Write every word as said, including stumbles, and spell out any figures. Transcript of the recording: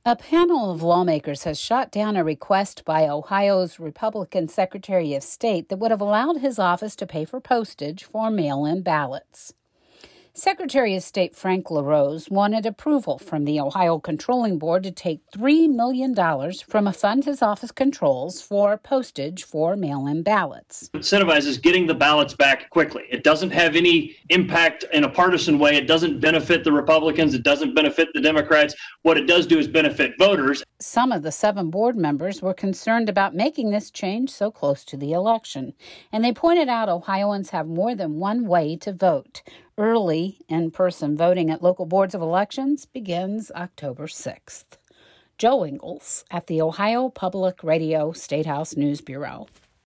A panel of lawmakers has shot down a request by Ohio's Republican Secretary of State that would have allowed his office to pay for postage for mail-in ballots. Secretary of State Frank LaRose wanted approval from the Ohio Controlling Board to take three million dollars from a fund his office controls for postage for mail-in ballots. It incentivizes getting the ballots back quickly. It doesn't have any impact in a partisan way. It doesn't benefit the Republicans. It doesn't benefit the Democrats. What it does do is benefit voters. Some of the seven board members were concerned about making this change so close to the election, and they pointed out Ohioans have more than one way to vote. Early in-person voting at local boards of elections begins October sixth. Joe Ingles at the Ohio Public Radio Statehouse News Bureau.